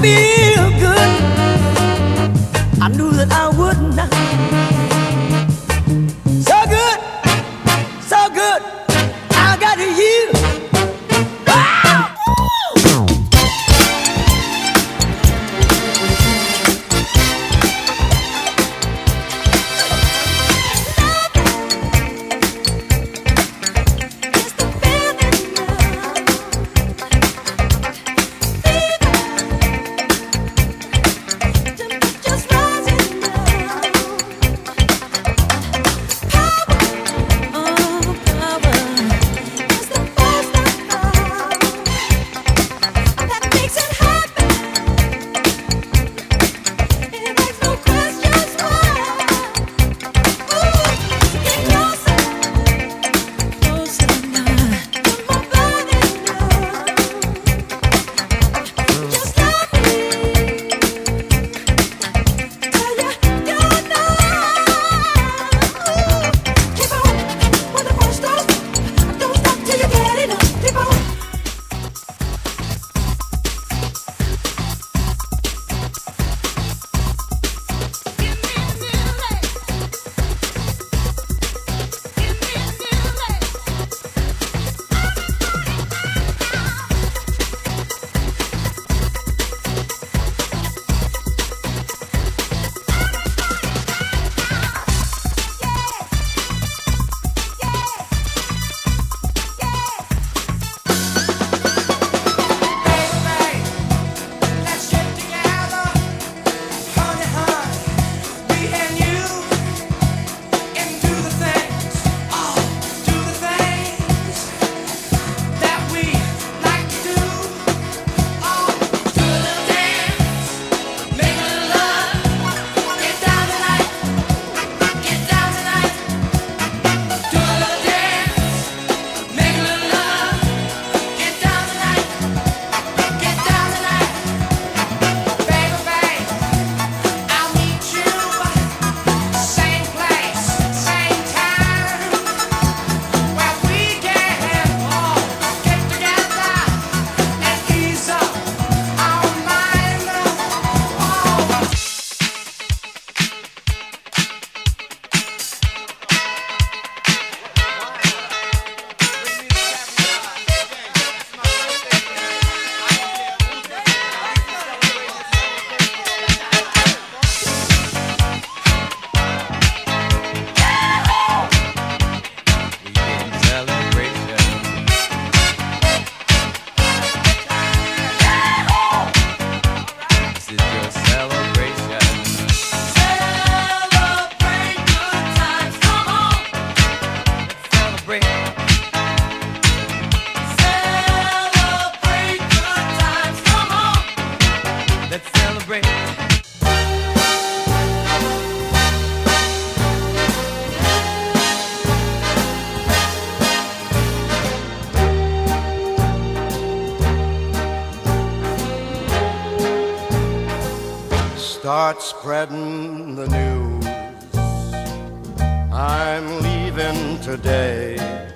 feel good. I knew that I would not. So good, so good. I got you. Start spreading the news. I'm leaving today.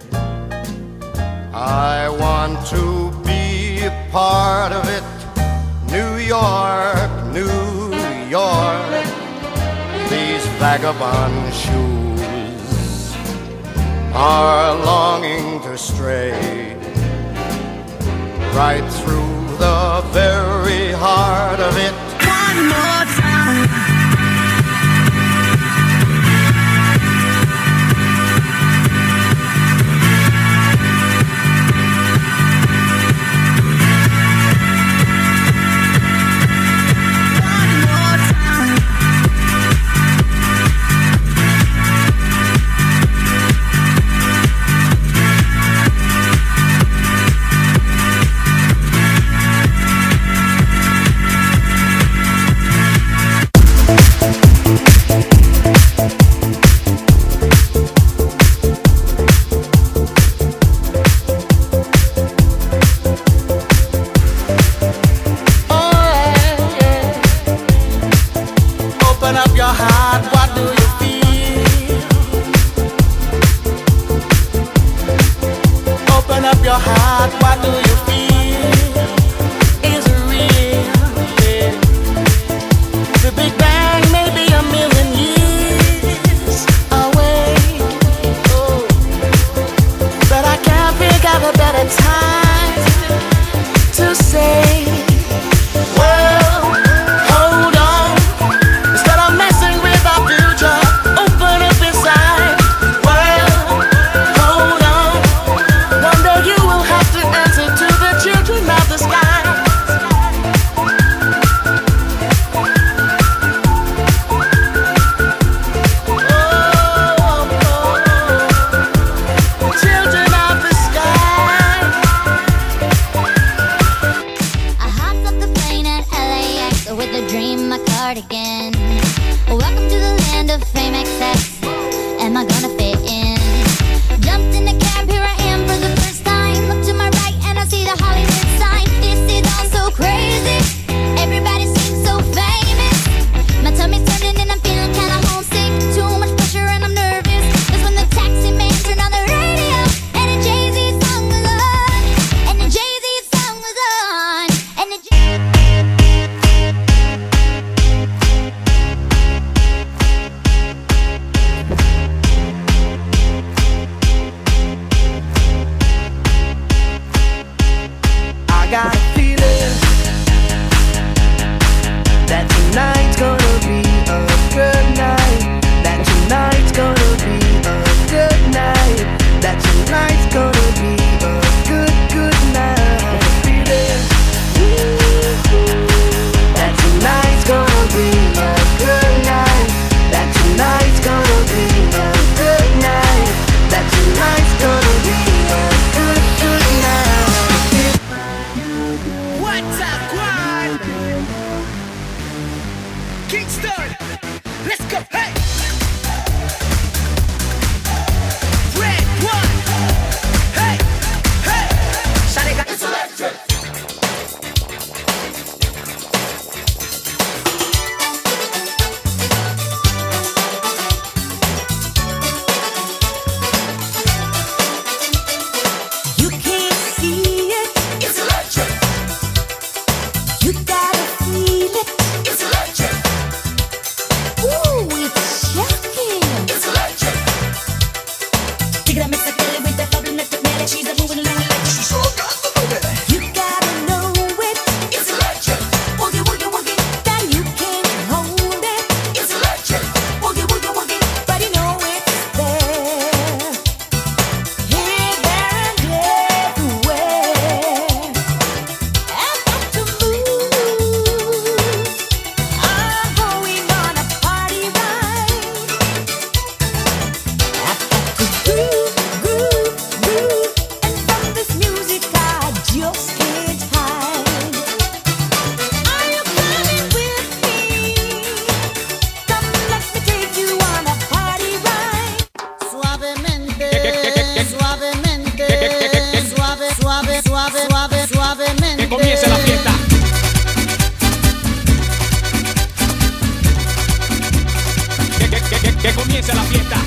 I want to be a part of it. New York, New York. These vagabond shoes are longing to stray right through the very heart of it. One more time. your heart, what do you feel? Is it real? Yeah. suavemente, suavemente, suave, suave, suave, suave, suavemente. Que comience la fiesta. Que comience la fiesta.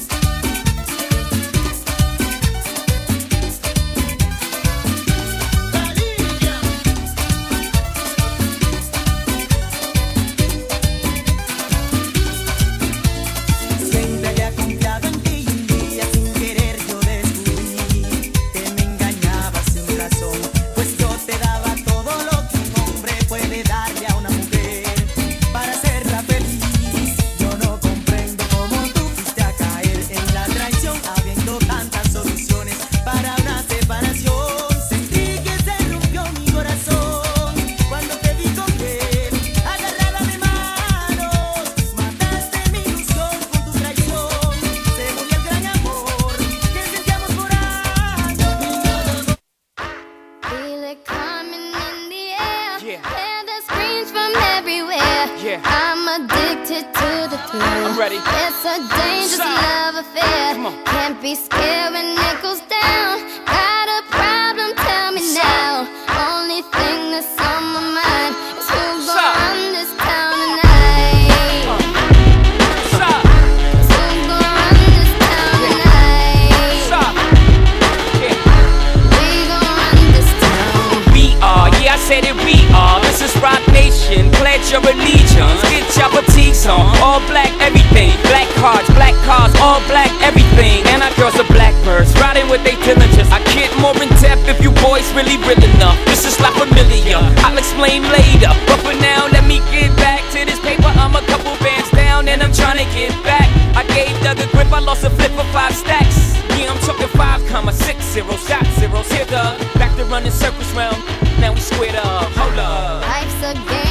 Siempre había confiado en ti y un día sin querer yo descubrí que me engañabas sin razón, pues yo te daba todo lo que un hombre puede darle a una mujer para hacerla feliz. Yo no comprendo cómo tú fuiste a caer en la traición, habiendo tantas soluciones para una separación. Sentí que se rompió mi corazón cuando te vi con él, agarrada de manos. Mataste mi ilusión con tu traición. Se murió el gran amor que sentíamos por años. Feel it coming in the air. Yeah. Hear the screams from everywhere. Yeah. I'm addicted to the thrill. I'm ready. It's a dangerous Stop. love affair. Come on. Can't be scared when it goes down. Got a problem? Tell me now. Only thing that's on my mind is who's Stop. gonna run this town tonight. Stop. Who's gonna run this town tonight? Stop. Yeah. We gonna run this town. We are, yeah, I said it, we are. This is Rock Nation, pledge your allegiance. Get your fatigues on, all black everything. Black cars, all black everything. And our girls are blackbirds, riding with they diligence. I get more in depth if you boys really real enough. This is not familiar, I'll explain later. But for now, let me get back to this paper. I'm a couple bands down and I'm trying to get back. I gave Doug a grip, I lost a flip for 5 stacks. Yeah, I'm talking 5,60, shot zeros. Here, Doug, back to running circles round. Now we squared up, hold up. Life's a game.